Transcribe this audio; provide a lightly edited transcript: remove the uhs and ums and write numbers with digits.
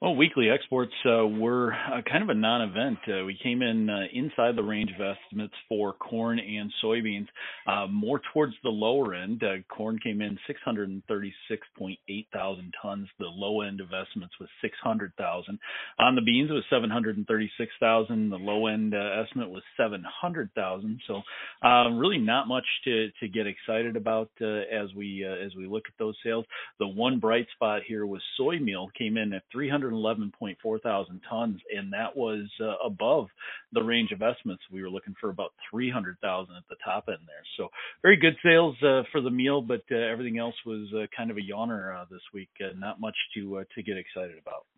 Well, weekly exports were kind of a non-event. We came in inside the range of estimates for corn and soybeans, more towards the lower end. Corn came in 636.8 thousand tons. The low end of estimates was 600,000. On the beans, it was 736,000. The low end estimate was 700,000. So, really not much to get excited about as we look at those sales. The one bright spot here was soy meal came in at 311.4 thousand tons, and that was above the range of estimates. We were looking for about 300,000 at the top end there. So very good sales for the meal, but everything else was kind of a yawner this week. Not much to get excited about.